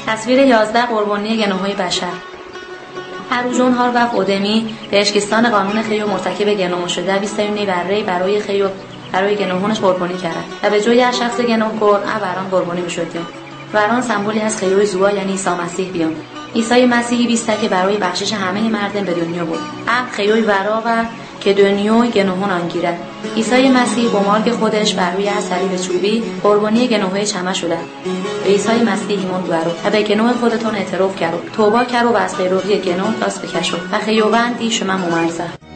تصویر 11 قربانی گناه‌های بشر. هروجون هار و خودمی پزشکستان قانون خیو مرتکب گناه شده بیستایونی برای خیو برای گناهونش قربانی کرد و به جای هر شخص گناهکار بران قربانی می‌شدیم. وران سمبولی از خیوی زوا یعنی عیسی مسیح بیام. عیسی مسیحی بیسته که برای بخشش همه مردم به دنیا بود. خیوی ورا و که دنیای گناهون آنگیره. عیسی مسیح با مرگ خودش بر روی صلیب چوبی قربانی گناههای همه شده. به عیسی مسیح ایمان بیارید و به گناه خودتون اعتراف کرد. توبه کرد و از پیروی گناه دست بکشید و خیوبندی شما ممرزه.